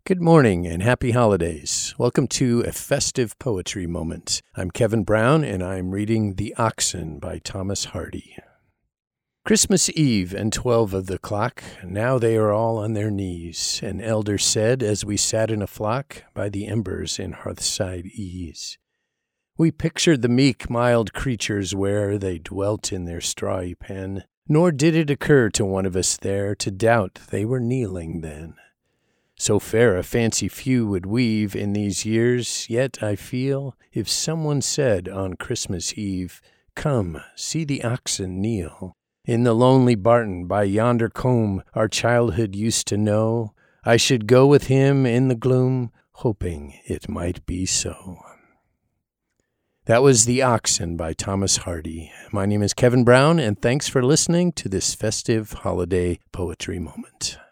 Good morning and happy holidays. Welcome to A Festive Poetry Moment. I'm Kevin Brown and I'm reading The Oxen by Thomas Hardy. Christmas Eve and 12 of the clock, now they are all on their knees, an elder said as we sat in a flock by the embers in hearthside ease. We pictured the meek, mild creatures where they dwelt in their strawy pen, nor did it occur to one of us there to doubt they were kneeling then. So fair a fancy few would weave in these years, yet I feel, if someone said on Christmas Eve, "Come, see the oxen kneel," in the lonely barton by yonder combe our childhood used to know, I should go with him in the gloom, hoping it might be so. That was The Oxen by Thomas Hardy. My name is Kevin Brown, and thanks for listening to this festive holiday poetry moment.